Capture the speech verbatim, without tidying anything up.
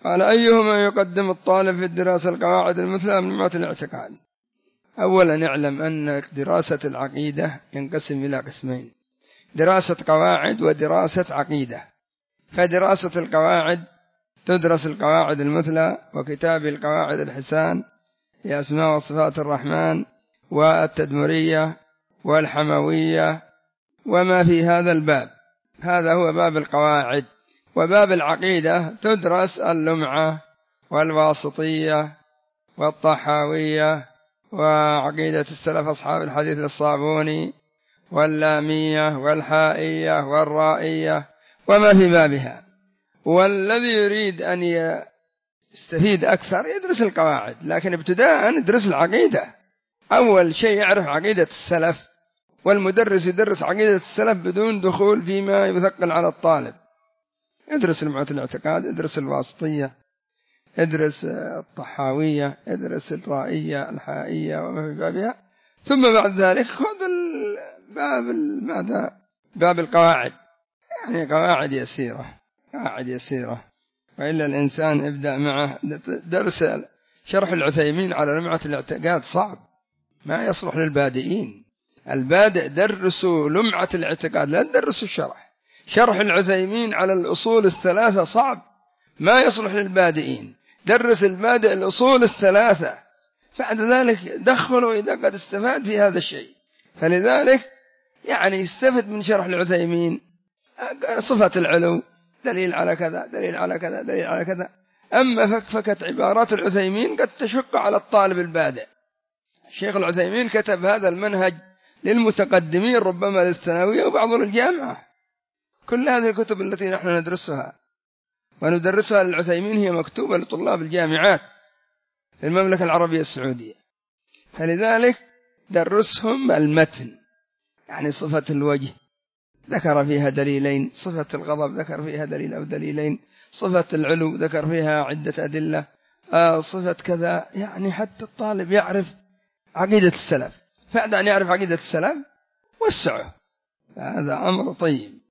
قال: أيهما يقدم الطالب في الدراسة، القواعد المثلى أم لمعة الاعتقاد؟ أولا نعلم أن دراسة العقيدة ينقسم إلى قسمين: دراسة قواعد ودراسة عقيدة. فدراسة القواعد تدرس القواعد المثلى وكتاب القواعد الحسان في أسماء وصفات الرحمن والتدمرية والحموية وما في هذا الباب، هذا هو باب القواعد. وباب العقيدة تدرس اللمعة والواسطية والطحاوية وعقيدة السلف أصحاب الحديث الصابوني واللامية والحائية والرائية وما في بابها. والذي يريد أن يستفيد أكثر يدرس القواعد، لكن ابتداء يدرس العقيدة. أول شيء يعرف عقيدة السلف، والمدرس يدرس عقيدة السلف بدون دخول فيما يثقل على الطالب. ادرس لمعة الاعتقاد، ادرس الواسطية، ادرس الطحاوية، ادرس الرائية الحائية وما في بابها، ثم بعد ذلك خذ الباب ماذا باب القواعد، يعني قواعد يسيرة قواعد يسيرة وإلا الإنسان ابدأ معه درس شرح العثيمين على لمعة الاعتقاد صعب، ما يصلح للبادئين. البادئ درسوا لمعة الاعتقاد، لا تدرسوا الشرح. شرح العثيمين على الأصول الثلاثة صعب، ما يصلح للبادئين. درس البادئ الأصول الثلاثة، بعد ذلك دخلوا إذا قد استفاد في هذا الشيء. فلذلك يعني يستفد من شرح العثيمين صفة العلو، دليل على كذا دليل على كذا دليل على كذا. أما فكفكت عبارات العثيمين قد تشق على الطالب البادئ. الشيخ العثيمين كتب هذا المنهج للمتقدمين ربما للثانوية وبعض الجامعة. كل هذه الكتب التي نحن ندرسها وندرسها للعثيمين هي مكتوبة لطلاب الجامعات في المملكة العربية السعودية. فلذلك درسهم المتن، يعني صفة الوجه ذكر فيها دليلين، صفة الغضب ذكر فيها دليل أو دليلين، صفة العلو ذكر فيها عدة أدلة، آه صفة كذا، يعني حتى الطالب يعرف عقيدة السلف. بعد أن يعرف عقيدة السلف وسعه، هذا أمر طيب.